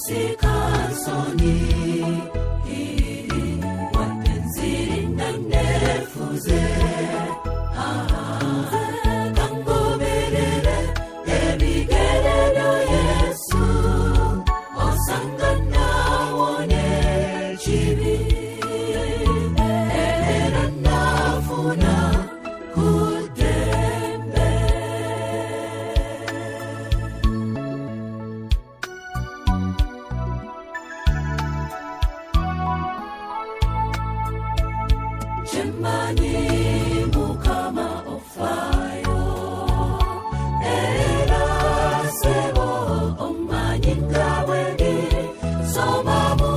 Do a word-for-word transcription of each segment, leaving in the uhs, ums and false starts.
Sikansoni wapenzi na nefuze kangoberere ebigere bya Yesu osanga nawone chibi era nafuna kudembe Chemani mukama ofayo era sebo omanyingaweni somamu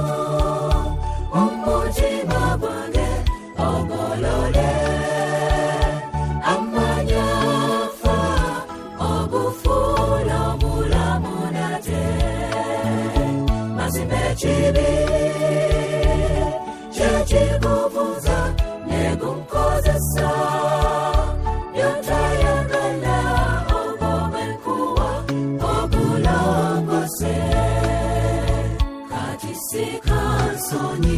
omujima gwange ogolole amanyafa ogufula mulamunate masimechibi chechikuvuza nekumkozesa yotayagala ogomenkuwa okulongose kati sikansoni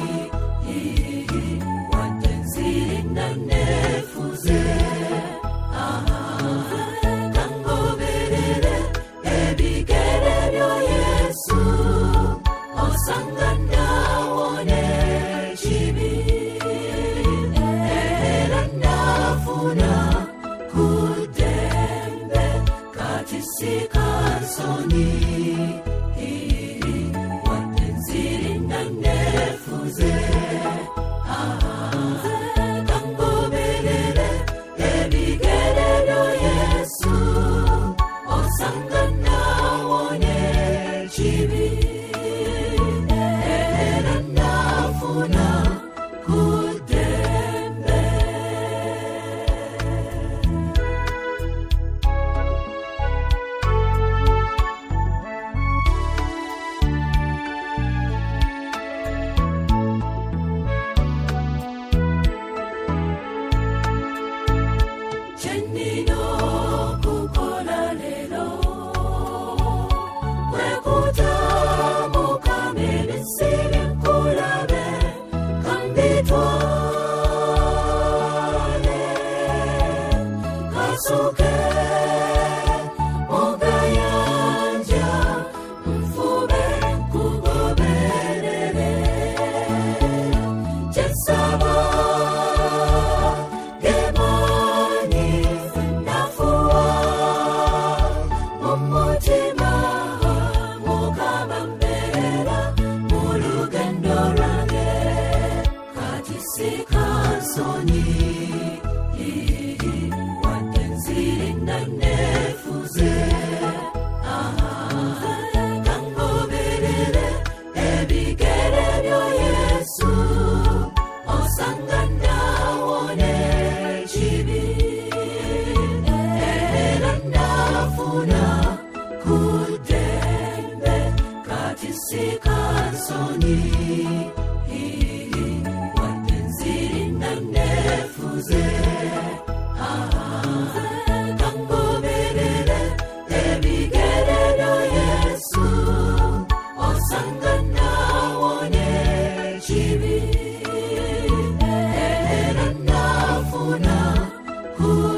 watenzi na nefuze kangoberere ebigere bya Yesu osanga nawone chibi era nafuna kudembe kati sikansoni wapenzi na nefuze kangoberere ebigere bya Yesu osanga nawone chibi era nafuna kudembe Chenino kukola lelo kwekutamuka minisiri nkulabe kambitwale kasuke mugayanja mfube kugoberere jesaba gemani nafuwa mumutima mukabambera mulugendo lwange kati sikansoni watenzi na nefuze kangoberere ebigere bya Yesu osanga nawone chibi era nafuna kudembe kati sikansoni wapenzi na nefuze kangoberere ebigere bya Yesu osanga nawone chibi era nafuna kudembe